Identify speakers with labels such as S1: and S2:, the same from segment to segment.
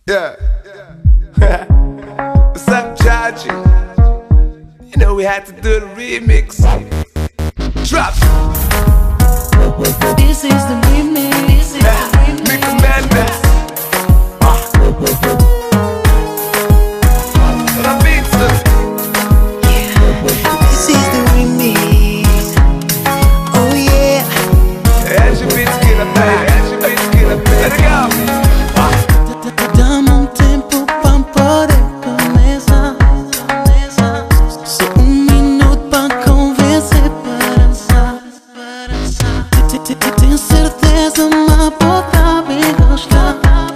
S1: Yeah. What's up, Jaji? You know we had to do the remix. Drop.
S2: This is the remix. This is the remix.
S1: Nico Mendes.
S3: This is the remix. Oh yeah.
S1: Edge beats killer, baby. Edge beats killer, baby. Let it go.
S3: Dá-me tempo pra poder começar. Só minuto pra convencer para dançar. Tenho certeza, mas pode bem gostar.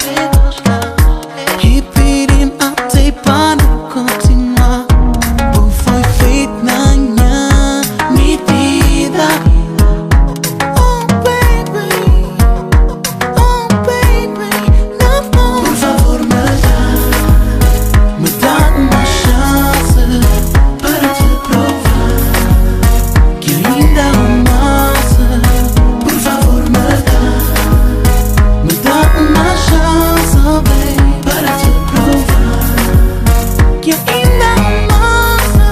S3: E pedir até para não continuar. O foi feito na minha medida. Oh baby, não. Por favor, me dá uma chance para te provar que ainda amasse. Por favor, me dá uma chance, baby, para te provar que ainda amasse.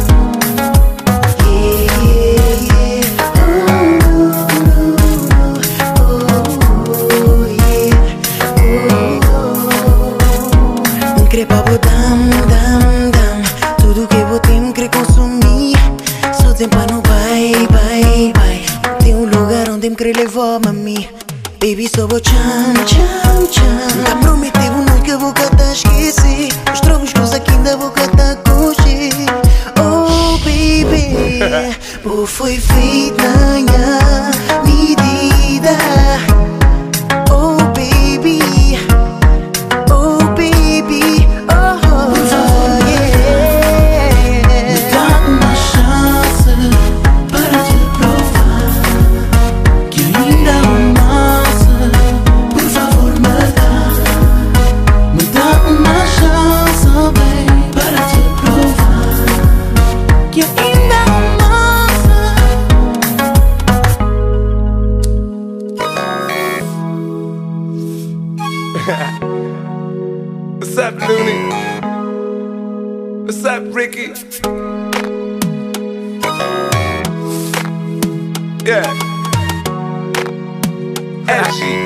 S3: Crepa dam. Tudo que eu tenho quer consumir. Só tempo não vai. Tem lugar onde me quer levar, mami. Baby, só vou tchan. Tá prometeu noite que a boca tá esquecer. Os trocos que aqui da boca tá coxer. Oh, baby, pô, foi feita na minha medida. Oh, baby, oh, yeah. Me dá uma chance para te provar que ainda amasse. Por favor, me dá uma chance, baby, para te provar que ainda amasse.
S1: What's up, Looney? What's up, Ricky? Yeah. Edgy.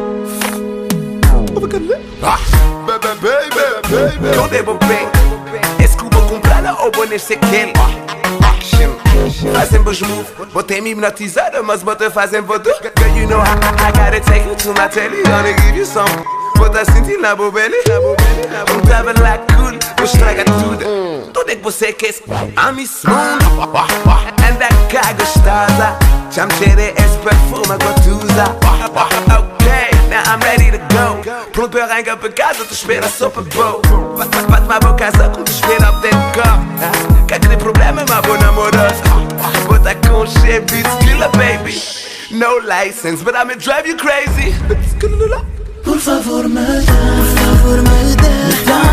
S1: Baby. Quand des bobés, est-ce que vous comprenez ou bon c'est quel? Fazem bons moves, botei-me hipnotizada, mas botei fazem voodoo. Girl, you know I gotta take you to my telly, gonna give you some. Bota sentir na bobele, tava lá cool, vou estragar tudo. Tudo é que você quer, I'm smooth. Anda cá gostosa, já me cheirei esse perfume gostosa. Ok, now I'm ready to go. Pronto para arrancar para casa, tu espera só para boa. Bate-me a boca só como tu espera up dentro do carro. Que aquele problema é uma boa namorosa. Bota com cheio, beats killer, baby. No license, but I'ma drive you crazy.
S3: Por favor, me dá